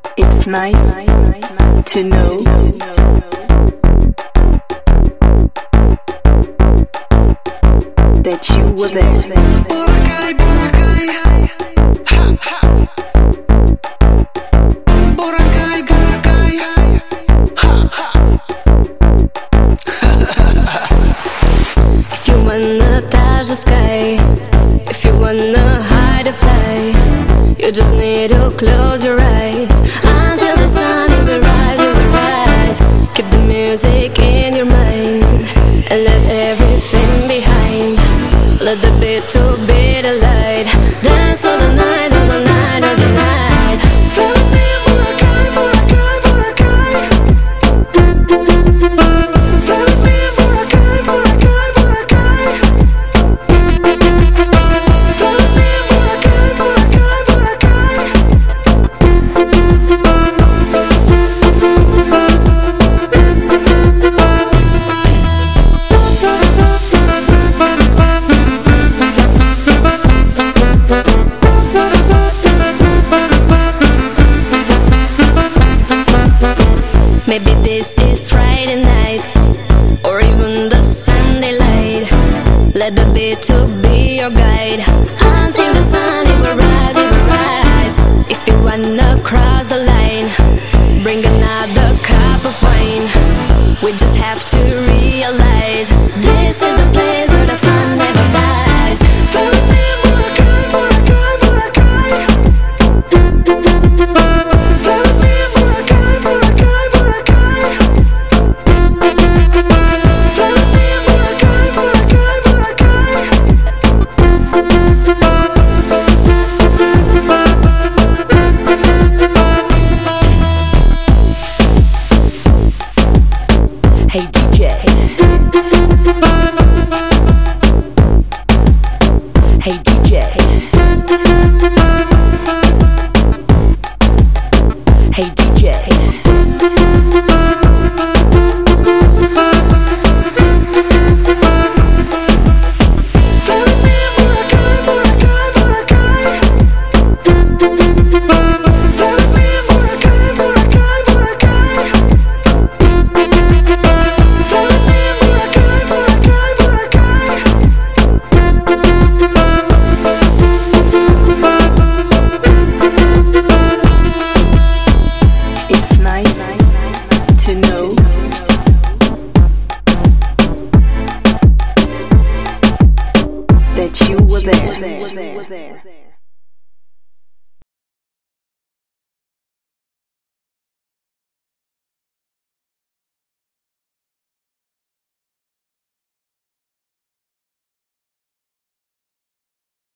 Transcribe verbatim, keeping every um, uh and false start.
It's nice to know that you were there. Boracay, Boracay, ha, ha. Boracay, Boracay, ha, ha. If you wanna touch the sky, if you wanna hide or fly, you just need to close your eyes. Until the sun it will rise, it will rise. Keep the music in your mind and let everything behind. Let the beat to be the light. Dance all the night, all the night, all the night. Follow me, Boracay, Boracay, Boracay. Follow me, Boracay, Boracay, Boracay. Follow me, Boracay, Boracay, Boracay. Maybe this is Friday night, or even the Sunday light. Let the beat to be your guide. Until the sun it will rise, it will rise. If you wanna cross the